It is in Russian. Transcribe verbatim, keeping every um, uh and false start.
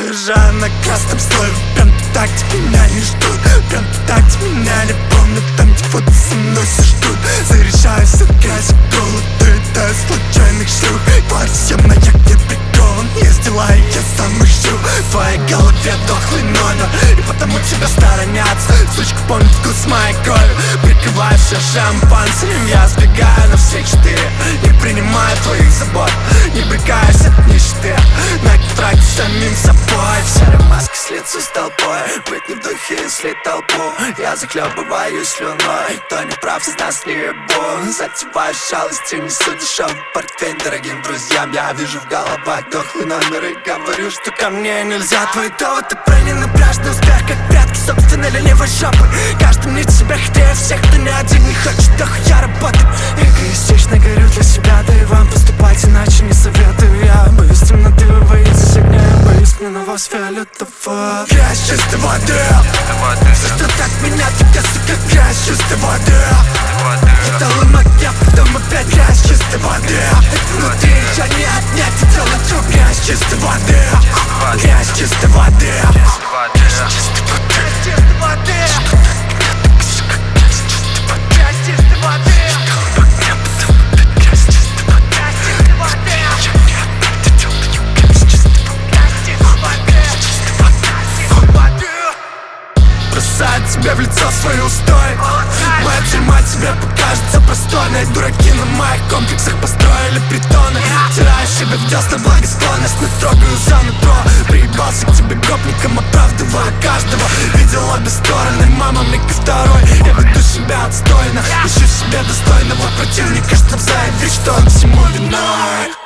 уезжаю на красном слое. Прям так где меня не ждут, прям так где меня не помнят. Там где фото со мной все ждут. Заряжаюсь от грязи, голода, это случайных шлюх. Тварь съемная, где прикован, есть дела и я сам ищу. В твоей голове дохлый номер, и потому тебя сторонятся. Сучка помнит вкус моей крови, прикрываю все шампанским. Я сбегаю на все четыре, не принимаю твоих забот, не брыкаюсь от нищеты. На контракте с самим собой, в серой маске слиться с толпой. Быть не в духе, если толпу я захлебываю слюной. Кто не прав, из нас не ебу. Затеваю шалости, несу дешевый портфель дорогим друзьям. Я вижу в головах дохлый номер и говорю, что ко мне нельзя. Твои доводы про ненапряжный успех, как прятки собственной ленивой жопы. Каждый мнит себя хитрее всех, кто ни один не хочет дохуя работать. Эгоистично горю для себя, да и вам поступать иначе не советую. Я боюсь темноты, вы боитесь огня, я боюсь гнилого фиолетового. Грязь чистой воды, за что так меня тебя, сука, грязь чистой воды. Металлом огня, потом опять грязь чистой воды. Это внутри я не отнять и делать грязь чистой воды. Грязь чистой воды. Грязь чистой воды. Грязь чистой воды. Бросает тебе в лицо свой устой. Моя тюрьма тебе покажется просторной. Дураки на моих комплексах построили притоны. Теряю себе в десна благосклонность, но трогаю за нутро. Приебался к тебе гопником, оправдывая каждого. Видел обе стороны, мама мне ко второй. Я веду себя отстойно, ищу себе достойного противника, чтоб заявить, что он всему виной.